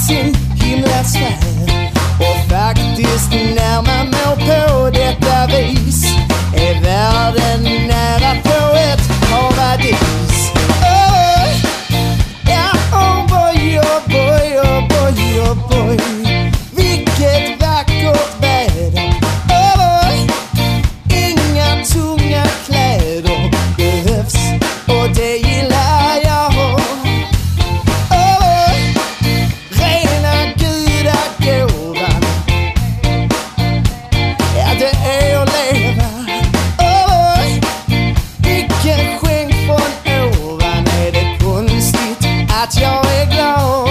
sin himlasfär. Och faktiskt när man mår på detta vis är världen nära på ett paradis. Ja, oh boy, oh boy, oh boy, oh boy. Vilket vackert väder. Inga tunga kläder behövs och det gillar jag. Rena gudagåvan, ja det är att leva. Vilken skänk från ovan, är det konstigt att jag är glad?